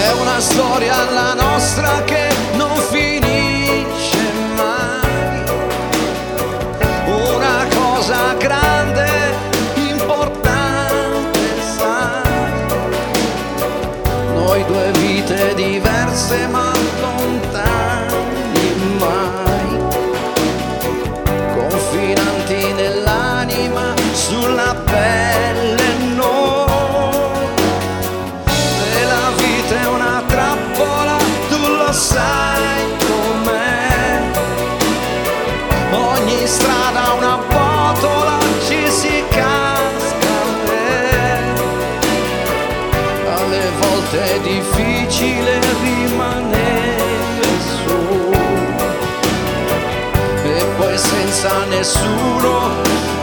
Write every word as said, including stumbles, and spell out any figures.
È una storia la nostra che non finisce mai. Una cosa grande, importante, sai. Noi due vite diverse ma lontani mai, confinanti nell'anima, sulla pelle no. E la vita è una trappola, tu lo sai com'è. Ogni strada una botola, ci si casca. Alle volte è difficile rimanere su, e poi senza nessuno